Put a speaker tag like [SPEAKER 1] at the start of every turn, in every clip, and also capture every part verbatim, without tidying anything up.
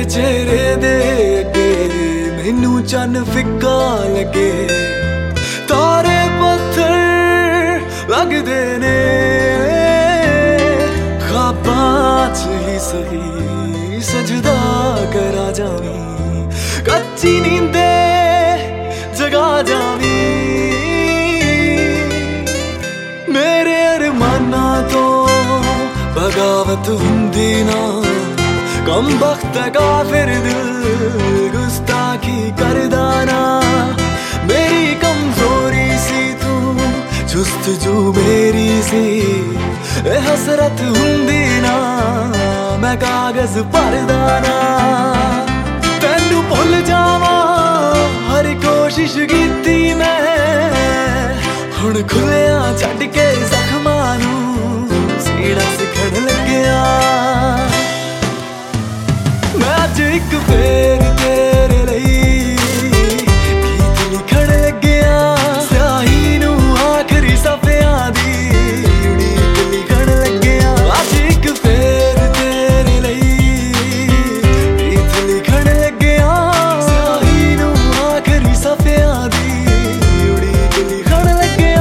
[SPEAKER 1] चेहरे दे अगे मैनू चन्न फिक्का लगे, तारे पत्थर लगदे ने ख्वाबां च ही सही सजदा करा जावी, कच्ची नींदे जगा जावी। मेरे अरमाना तो बगावत हुंदी ना, कम बख्त काफिर दिल गुस्ताखी करदा ना। मेरी कमजोरी सी तू जुस्तजू मेरी सी, ए हसरत हुंदी ना मैं कागज भरदा ना। तैनू भुल जावा हर कोशिश कीती मैं, हुण खुलिया छड्ड के जख्मां नू सीना सिखण लग्या। मैं अज इक फेर तेरे लई गीत लिखण लग्या, स्याही नू आखरी सफियां दी उड़ीक लिखण लग्या। अज इक फेर तेरे लई गीत लिखण लग्या, स्याही नू आखरी सफियां दी उड़ीक लिखण लग्या।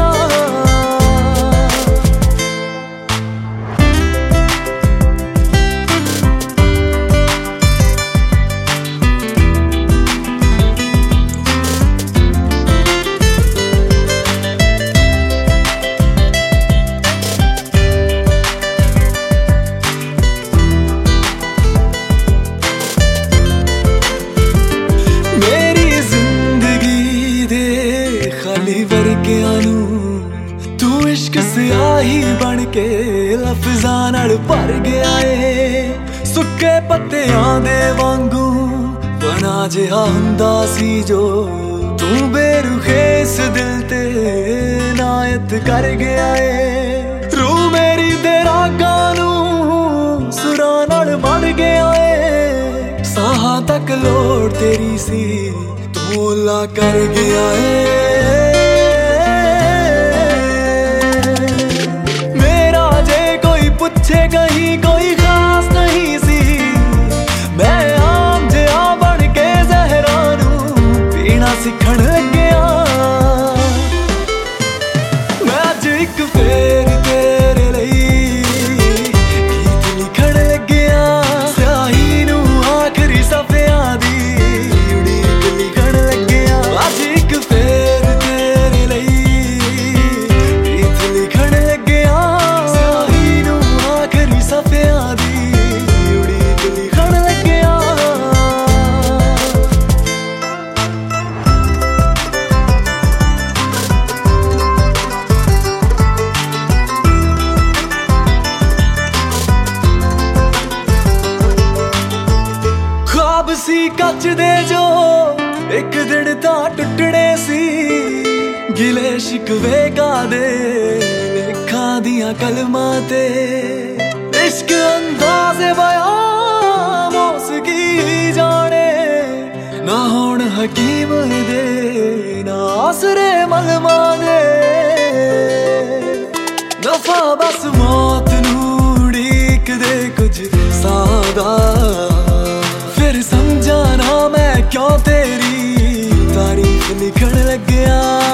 [SPEAKER 1] तू इश्क स्याही बन के लफ्जां नाल भर गया है, सुक्के पत्तियां दे वांगू बना जिहा हुंदा सी जो तू बेरुखे इस दिल ते नायत कर गया है। रूह मेरी दे रागां नू सुरां नाल बन गया है, साहां तक लोड़ तेरी सी तू ला कर गया है। पूछे कहीं कोई खास नहीं सी, मैं आम जिहा बन के ज़हरा नू पीना सिखण लग्या। मैं अज इक फेर तेरे लई गीत लिखण लग्या, स्याही नू आखरी सफियां दी उड़ीक लिखण लग्या। अज इक फेर तेरे लई गीत लिखण लग्या, सफियां दी उड़ीक लिखण लग्या। ख्वाब सी कच दे जो एक दिन तां टुटणे सी, गिले शिकवे का दे लेखां दियां कलमां ते। इश्क अंदाज़े बयां मौसकी जाने, ना होण हकीम दे ना आसरे मलमा दे। नफा बस मौत नू उड़ीक दे कुछ सादा, फिर समझा ना मैं क्यों तेरी तारीफ लिखण लग्या।